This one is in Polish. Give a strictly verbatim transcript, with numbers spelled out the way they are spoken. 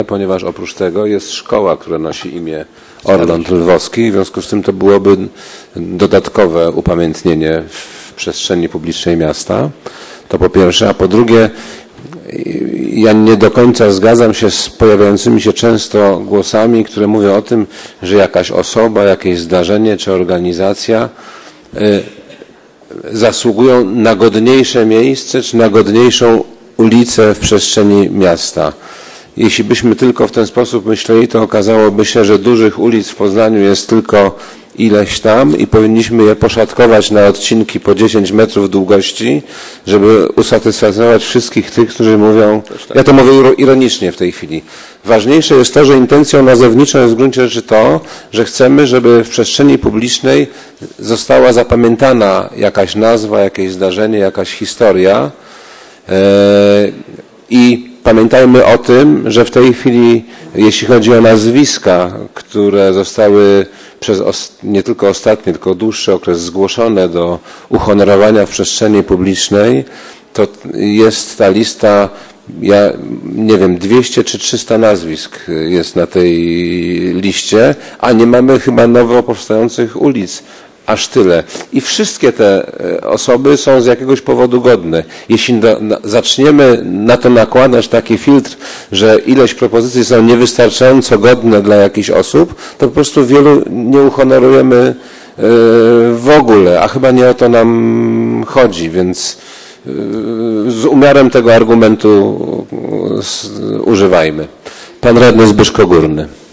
ponieważ oprócz tego jest szkoła, która nosi imię Orląt Lwowski, w związku z tym to byłoby dodatkowe upamiętnienie w przestrzeni publicznej miasta. To po pierwsze, a po drugie, ja nie do końca zgadzam się z pojawiającymi się często głosami, które mówią o tym, że jakaś osoba, jakieś zdarzenie czy organizacja zasługują na godniejsze miejsce czy na godniejszą ulicę w przestrzeni miasta. Jeśli byśmy tylko w ten sposób myśleli, to okazałoby się, że dużych ulic w Poznaniu jest tylko ileś tam i powinniśmy je poszatkować na odcinki po dziesięć metrów długości, żeby usatysfakcjonować wszystkich tych, którzy mówią, ja to mówię ironicznie w tej chwili. Ważniejsze jest to, że intencją nazewniczą jest w gruncie rzeczy to, że chcemy, żeby w przestrzeni publicznej została zapamiętana jakaś nazwa, jakieś zdarzenie, jakaś historia i pamiętajmy o tym, że w tej chwili, jeśli chodzi o nazwiska, które zostały przez nie tylko ostatni, tylko dłuższy okres zgłoszone do uhonorowania w przestrzeni publicznej, to jest ta lista, ja nie wiem, dwieście czy trzysta nazwisk jest na tej liście, a nie mamy chyba nowo powstających ulic. Aż tyle. I wszystkie te osoby są z jakiegoś powodu godne. Jeśli do, na, zaczniemy na to nakładać taki filtr, że ileś propozycji są niewystarczająco godne dla jakichś osób, to po prostu wielu nie uhonorujemy y, w ogóle, a chyba nie o to nam chodzi, więc y, z umiarem tego argumentu y, używajmy. Pan radny Zbyszko Górny.